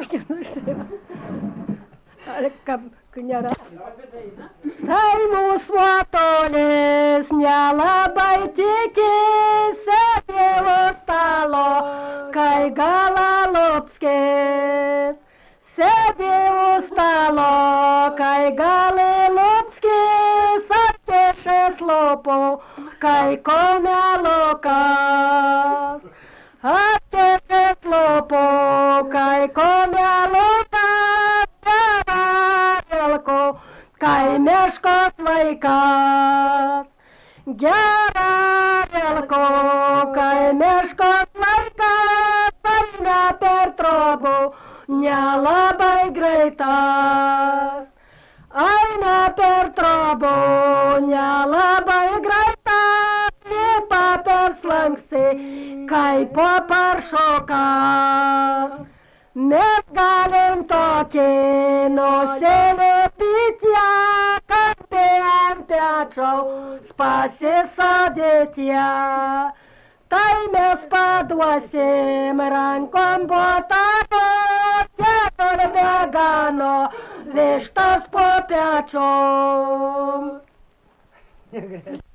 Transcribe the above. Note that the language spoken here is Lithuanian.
Tai mūsų atolis nelabai tikisi Dievo stalo, kai Galalupskis. Sėdėjo stalo, kai Galalupskis atnešęs lopų, kai komelukas. Atnešęs lopų, kai komelukas, Gerarelko, kai meškos vaikas. Gerarelko, kai meškos vaikas, eina per trobų, nelabai greitas. Eina per trobų, nelabai greitas, lipa per slankstį, kaip paršokas. Mes galim tokį nusilipyti ją, kampė ant pečiaus pasisodėti ją. Tai mes paduosim rankom botago, tėtol vegano, vištas po pečiom.